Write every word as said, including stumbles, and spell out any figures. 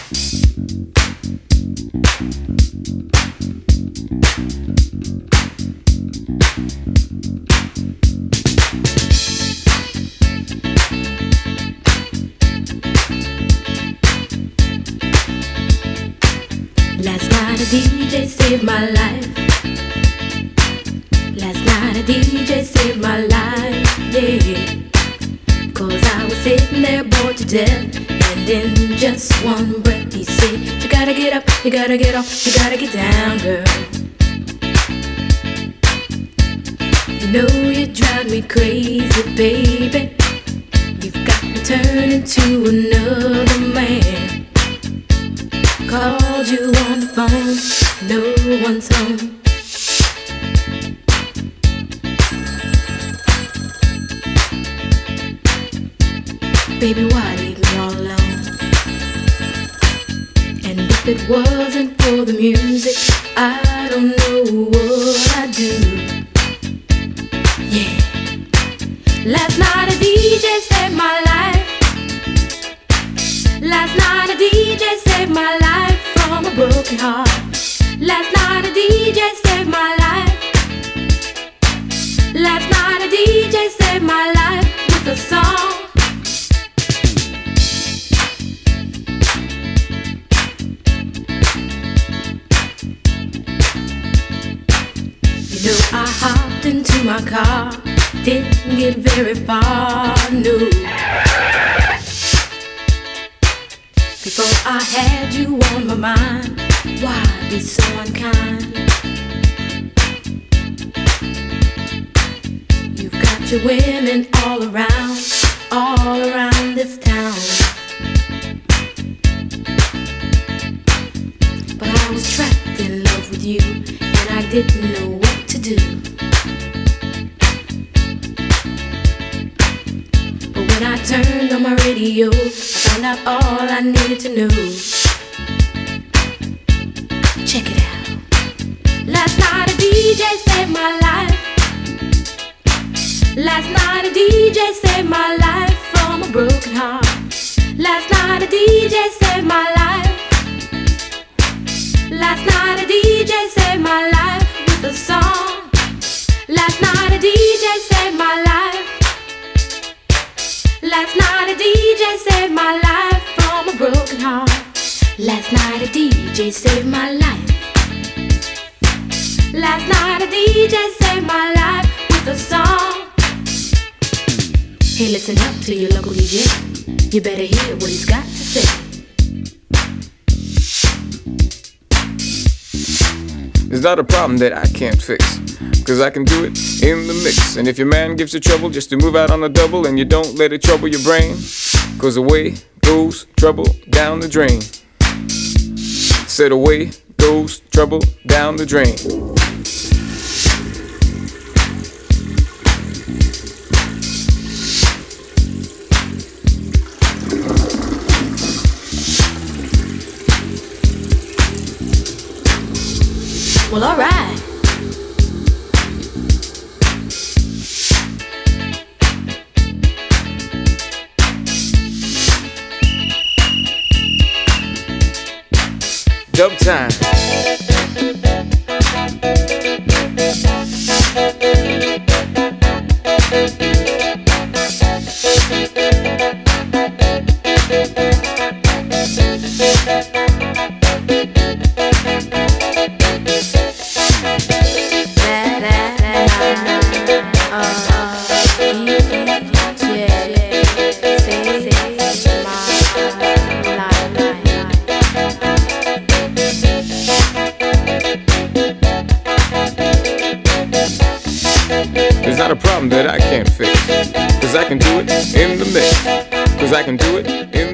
Last night a D J saved my life. Last night a D J saved my life, yeah. Cause I was sitting there bored to death, and in just one breath he said, you gotta get up, you gotta get off, you gotta get down, girl. You know you drive me crazy, baby. You've got me turning to another man. Called you on the phone, no one's home. Baby, why leave me all alone? And if it wasn't for the music, I don't know what I'd do. Yeah. Last night a D J saved my life. Last night a D J saved my life from a broken heart. Last night a D J saved my life. Last night a D J saved my life with a song. You know I hopped into my car, didn't get very far, no. Before I had you on my mind, why be so unkind? You've got your women all around, all around this town. But I was trapped in love with you, and I didn't know what to do. But when I turned on my radio, I found out all I needed to know. Check it out. Last night a D J saved my life. Last night a D J saved my life from a broken heart. Last night a D J saved my life. Last night a D J saved my life with a song. Last night a D J saved my life. Last night a D J saved my life from a broken heart. Last night a D J saved my life. Last night a D J saved my life with a song. Hey, listen up to your local D J. You better hear what he's got to say. It's not a problem that I can't fix, cause I can do it in the mix. And if your man gives you trouble just to move out on a double, and you don't let it trouble your brain, cause away goes trouble down the drain. Said away goes trouble down the drain. Well, alright. Dub time. It's not a problem that I can't fix, cause I can do it in the mix, cause I can do it in